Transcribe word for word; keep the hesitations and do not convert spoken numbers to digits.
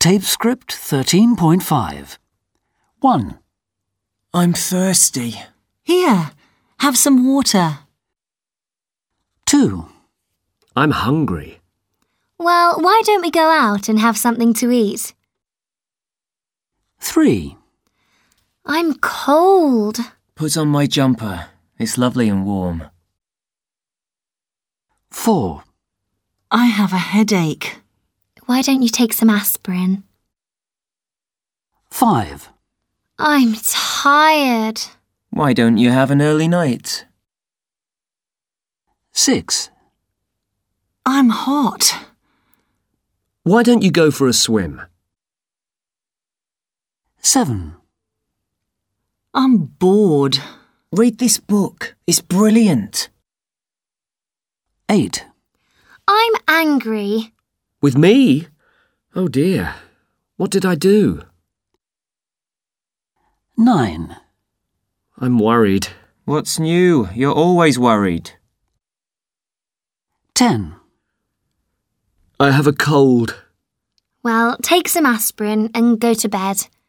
Tape script thirteen point five. one. I'm thirsty. Here, have some water. two. I'm hungry. Well, why don't we go out and have something to eat? three. I'm cold. Put on my jumper. It's lovely and warm. four. I have a headache. Why don't you take some aspirin? five. I'm tired. Why don't you have an early night? six. I'm hot. Why don't you go for a swim? seven. I'm bored. Read this book. It's brilliant. eight. I'm angry. With me? Oh dear. What did I do? nine. I'm worried. What's new? You're always worried. ten. I have a cold. Well, take some aspirin and go to bed.